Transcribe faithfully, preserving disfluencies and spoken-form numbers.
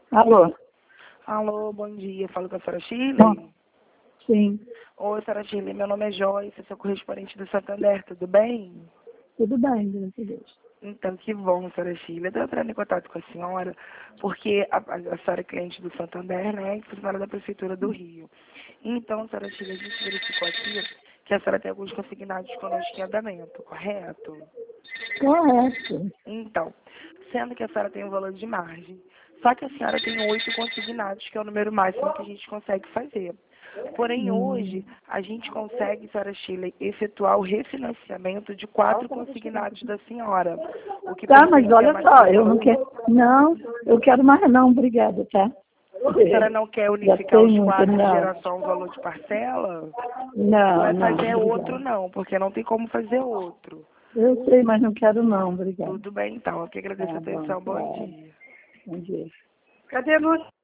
Alô? Alô, bom dia. Falo com a senhora Shirley? Bom, sim, Oi, senhora Shirley. Meu nome é Joyce, sou correspondente do Santander, tudo bem? tudo bem, graças a Deus. Então, que bom, senhora Shirley. Estou entrando em contato com a senhora, porque a, a, a senhora é cliente do Santander, né? E funcionária da Prefeitura do Rio. Então, senhora Shirley, a gente verificou aqui que a senhora tem alguns consignados conosco em andamento, correto? Correto. Então, sendo que a senhora tem um valor de margem, só que a senhora tem oito consignados, que é o número máximo que a gente consegue fazer. Porém, Hum. hoje, a gente consegue, senhora Shirley, efetuar o refinanciamento de quatro consignados da senhora, o que Tá, mas pertence a olha só, eu não matrícula. quero. Não, eu quero mais não, obrigada, tá? A senhora não quer Já unificar tem os muito, quatro e não. gerar só um valor de parcela? Não Não, vai não, fazer outro, obrigada. não, porque não tem como fazer outro. Eu sei, mas não quero não, obrigada. Tudo bem, então. Eu que Tá agradeço a bom, atenção. Bom tá. dia. Bom dia. Cadê a Lúcia?